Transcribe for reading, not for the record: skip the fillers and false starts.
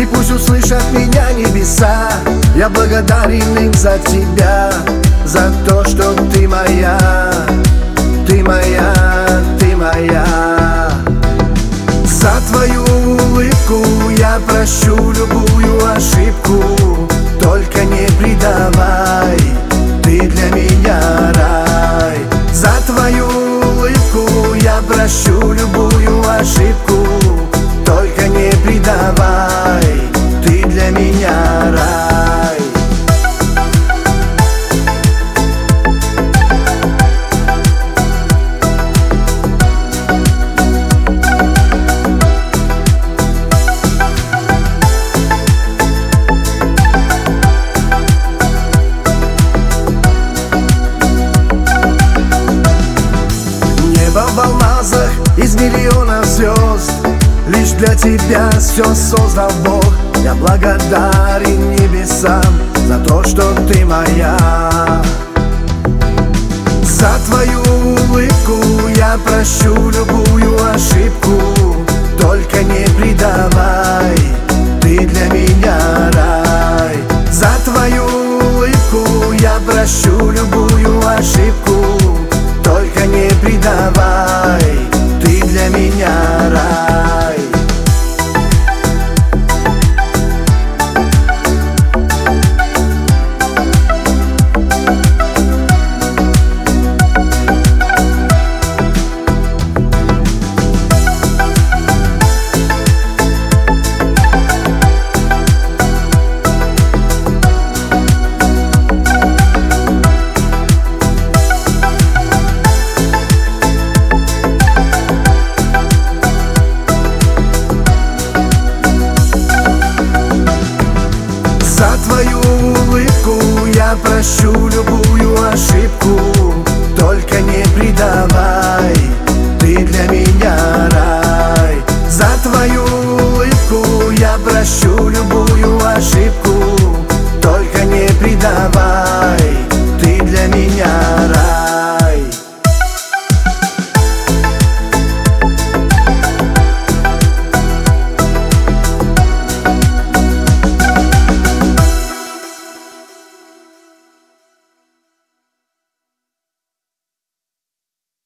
И пусть услышат меня небеса. Я благодарен им за тебя, за то, что ты моя, ты моя, ты моя. За твою улыбку я прощу любую ошибку. Только не предавай, ты для меня рай. За твою улыбку я прощу любую ошибку. Только не предавай, ты для меня рай. Небо в алмазах из миллионов звезд, лишь для тебя все создал Бог. Я благодарен небесам за то, что ты моя. За твою улыбку я прощу любую ошибку. Только не предавай, ты для меня рай. За твою улыбку я прощу любую ошибку. Только не предавай, ты для меня рай. За твою улыбку я прощу любую ошибку. Только не предавай, ты для меня рай. За твою улыбку я прощу любую ошибку.